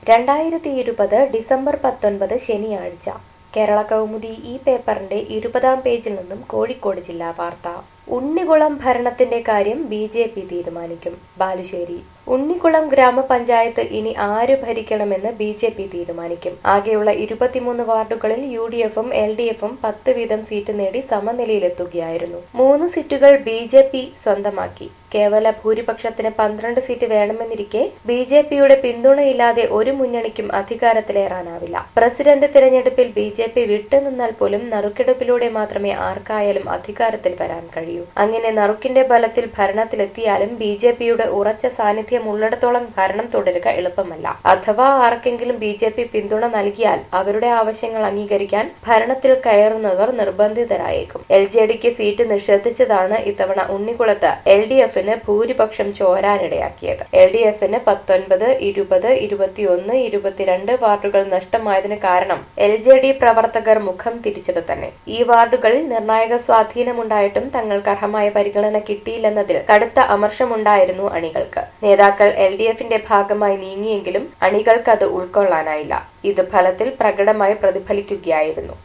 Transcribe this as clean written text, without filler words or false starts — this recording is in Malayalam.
2020 ഡിസംബർ 19 ശനിയാഴ്ച കേരള കൗമുദി ഈ പേപ്പറിന്റെ 20-ാം പേജിൽ നിന്നും കോഴിക്കോട് ജില്ലാ വാർത്ത. ഉണ്ണികുളം ഭരണത്തിന്റെ കാര്യം ബി.ജെ.പി. തീരുമാനിക്കും. ബാലുശ്ശേരി. ഉണ്ണികുളം ഗ്രാമപഞ്ചായത്ത് ഇനി ആര് ഭരിക്കണമെന്ന് ബി.ജെ.പി. തീരുമാനിക്കും. ആകെയുള്ള 23 വാർഡുകളിൽ യു.ഡി.എഫും എൽ.ഡി.എഫും 10 വീതം സീറ്റ് നേടി സമനിലയിലെത്തുകയായിരുന്നു. 3 സീറ്റുകൾ ബി.ജെ.പി. സ്വന്തമാക്കി. കേവല ഭൂരിപക്ഷത്തിന് 12 സീറ്റ് വേണമെന്നിരിക്കെ ബി.ജെ.പിയുടെ പിന്തുണയില്ലാതെ ഒരു മുന്നണിക്കും അധികാരത്തിലേറാനാവില്ല. പ്രസിഡന്റ് തിരഞ്ഞെടുപ്പിൽ ബി.ജെ.പി. വിട്ടുനിന്നാൽ പോലും നറുക്കെടുപ്പിലൂടെ മാത്രമേ ആർക്കായാലും അധികാരത്തിൽ വരാൻ കഴിയൂ. അങ്ങനെ നറുക്കിന്റെ ബലത്തിൽ ഭരണത്തിലെത്തിയാലും ബി.ജെ.പിയുടെ ഉറച്ച സാന്നിധ്യം ഉള്ളിടത്തോളം ഭരണം തുടരുക എളുപ്പമല്ല. അഥവാ ആർക്കെങ്കിലും ബി.ജെ.പി. പിന്തുണ നൽകിയാൽ അവരുടെ ആവശ്യങ്ങൾ അംഗീകരിക്കാൻ ഭരണത്തിൽ കയറുന്നവർ നിർബന്ധിതരായേക്കും. എൽ.ജെ.ഡിക്ക് സീറ്റ് നിഷേധിച്ചതാണ് ഇത്തവണ ഉണ്ണികുളത്ത് എൽ.ഡി.എഫിന് ഭൂരിപക്ഷം ചോരാനിടയാക്കിയത്. എൽ.ഡി.എഫിന് 19, 20, 21, 22 വാർഡുകൾ നഷ്ടമായതിന് കാരണം എൽ.ജെ.ഡി. പ്രവർത്തകർ മുഖം തിരിച്ചത് തന്നെ. ഈ വാർഡുകളിൽ നിർണായക സ്വാധീനമുണ്ടായിട്ടും തങ്ങൾക്ക് അർഹമായ പരിഗണന കിട്ടിയില്ലെന്നതിൽ കടുത്ത അമർഷമുണ്ടായിരുന്നു അണികൾക്ക്. നേതാക്കൾ എൽ.ഡി.എഫിന്റെ ഭാഗമായി നീങ്ങിയെങ്കിലും അണികൾക്ക് അത് ഉൾക്കൊള്ളാനായില്ല. ഇത് ഫലത്തിൽ പ്രകടമായി പ്രതിഫലിക്കുകയായിരുന്നു.